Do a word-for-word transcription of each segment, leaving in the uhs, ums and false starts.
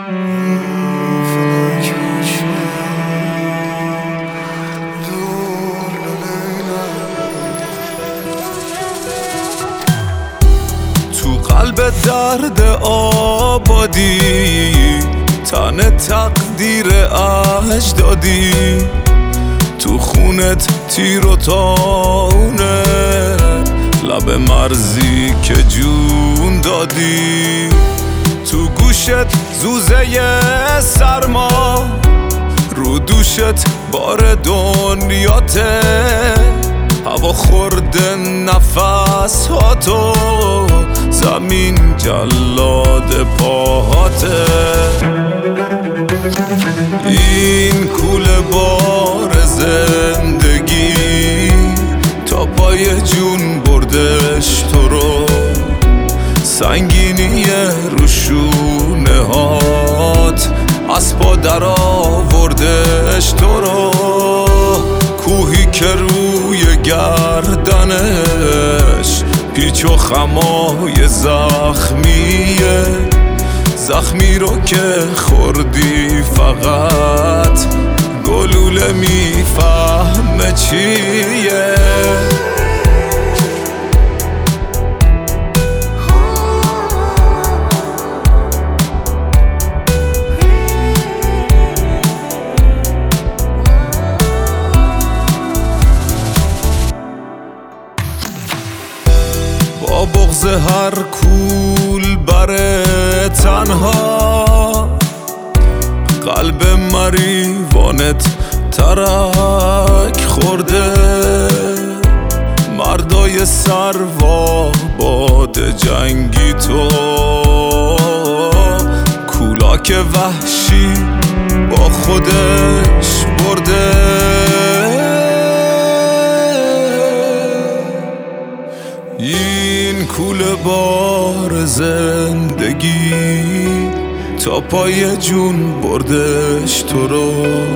قلب درد آبادی تن تقدیر اجدادی تو خونت تیر و تاونه لب مرزی که جون دادی تو گوشت زوزه سرما رو دوشت بار دنیاته هوا خورده نفس ها تو زمین جلاد پاهاته این کوله بار زندگی تا پای جون بردش تو رو سنگینی رو شونه هات از پا در آوردش تو رو کوهی که روی گردنش پیچ و خمای زخمیه زخمی رو که خوردی فقط گلوله میفهمه چیه با بغض هر کول بره تنها قلب مریوانت ترک خورده مردای سروا باد جنگی تو کولاک وحشی با خودش برده این کوله بار زندگی تا پای جون بردش تو رو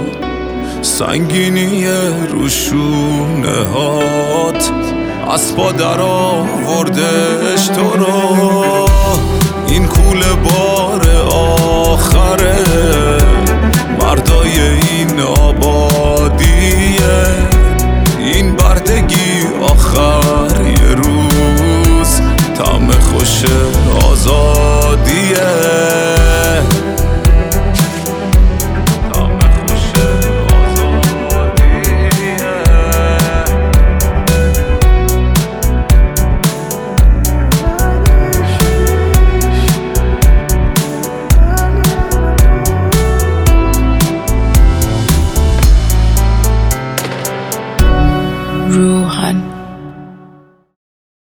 سنگینی رو شونه هات از پا در آوردش تو رو این کوله بار آخره مردای این آبادیه این بردگی آخر یه روز طعم خوش آزادیه طعم خوش آزادیه روحان